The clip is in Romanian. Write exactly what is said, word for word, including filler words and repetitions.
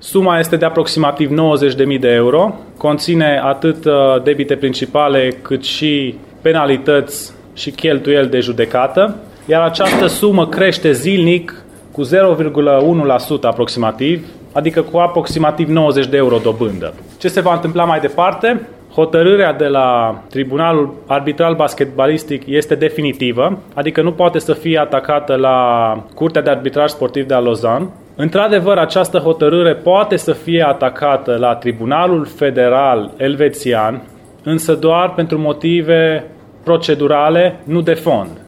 Suma este de aproximativ nouăzeci de mii de euro, conține atât debite principale cât și penalități și cheltuieli de judecată, iar această sumă crește zilnic cu zero virgulă unu la sută aproximativ, adică cu aproximativ nouăzeci de euro dobândă. Ce se va întâmpla mai departe? Hotărârea de la Tribunalul Arbitral Basketbalistic este definitivă, adică nu poate să fie atacată la Curtea de Arbitraj Sportiv de la Lausanne. Într-adevăr, această hotărâre poate să fie atacată la Tribunalul Federal Elvețian, însă doar pentru motive procedurale, nu de fond.